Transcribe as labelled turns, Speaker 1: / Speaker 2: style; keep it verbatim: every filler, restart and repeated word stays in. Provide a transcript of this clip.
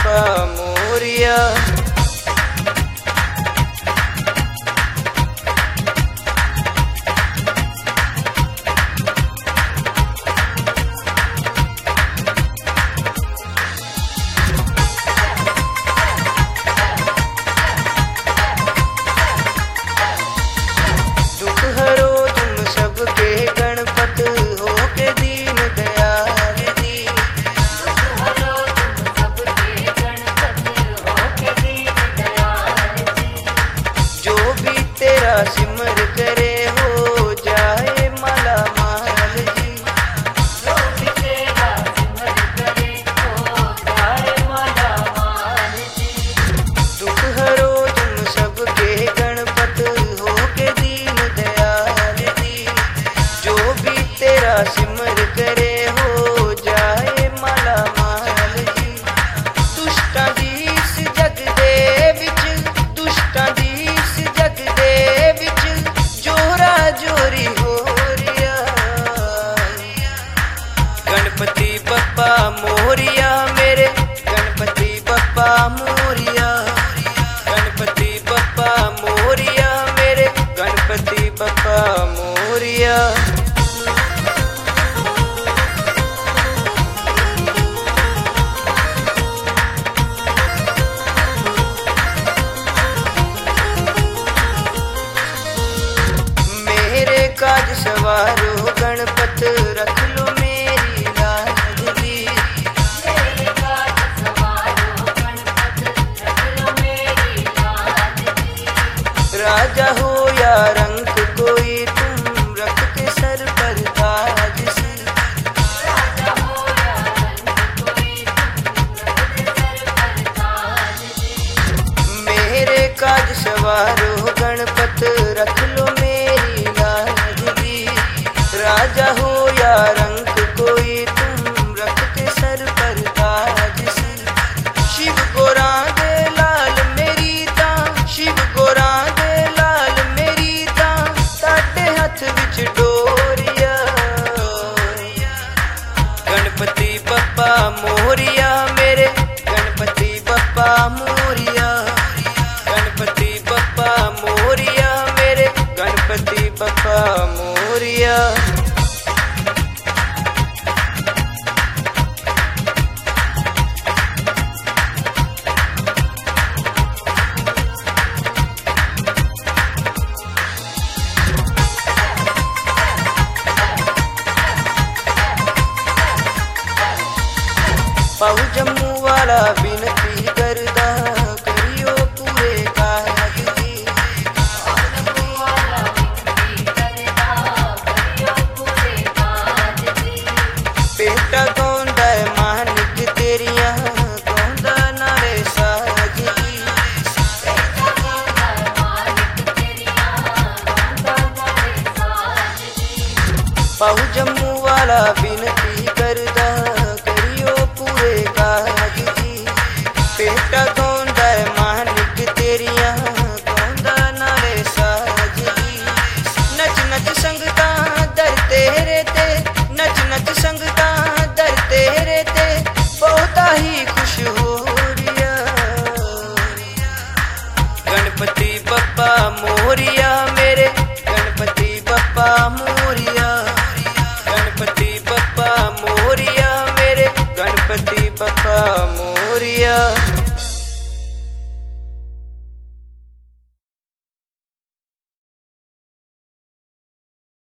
Speaker 1: बप्पा मोरिया। दुख हरो तुम सबके गणपत हो के दीन दयाल जी।
Speaker 2: दुख हरो तुम सबके गणपत हो के दीन दयाल जी।
Speaker 1: जो भी तेरा सिमर करे हो जाए माला माल जी।
Speaker 2: जो भी तेरा सिमर करे हो जाए माला माल जी।
Speaker 1: दुख हरो तुम सबके गणपत हो के दीन दयाल जी। जो भी तेरा सिमर करे हो जाए माला माल जी। दुष्टां दी इस जग दे विच, दुष्टां दी इस जग दे विच जोरा जोरी हो रिया। गणपति बप्पा मोरिया मेरे गणपति बप्पा मोरिया। गणपति बप्पा मोरिया मेरे गणपति बप्पा मोरिया। मेरे काज सवारो गणपत रख लो मेरी लाज जी।
Speaker 2: मेरे काज सवारो गणपत रख लो मेरी लाज जी।
Speaker 1: राजा हो या रंग कोई तुम रख के सर पर ताज से।
Speaker 2: राजा हो या रंग कोई तुम रख के सर पर ताज जी।
Speaker 1: मेरे काज सवारो गणपत रख लो मेरी लाज जी। राजा हो या रंग कोई तुम रख के सर पर ताज से। शिव गोरा दे लाल मेरी तां, शिव गोरा दे लाल मेरी तां, ताटे हथ विच डोरिया। गणपति बप्पा मोरिया मेरे गणपति बप्पा मोरिया। गणपति बप्पा मोरिया मेरे गणपति बप्पा मोरिया। पाऊ जम्मू वाला बिनती करदा करियो पूरे काज जी।
Speaker 2: वाला विनती करदा करियो पूरे काज जी।
Speaker 1: बेटा गौंदा है मानिक तेरिया गौंदा नारे साज जी।
Speaker 2: बेटा गौंदा मालिक तेरिया गौंदा नारे साज जी।
Speaker 1: पाऊ जम्मू वाला बिनती करदा करियो पूरे काज जी। बेटा गौंदा है मानिक तेरिया गौंदा नारे साज जी। नच नच संगता दर तेरे ते, नच नच संगता दर तेरे ते, बहुता ही खुश हो रिया। गणपति बप्पा मोरिया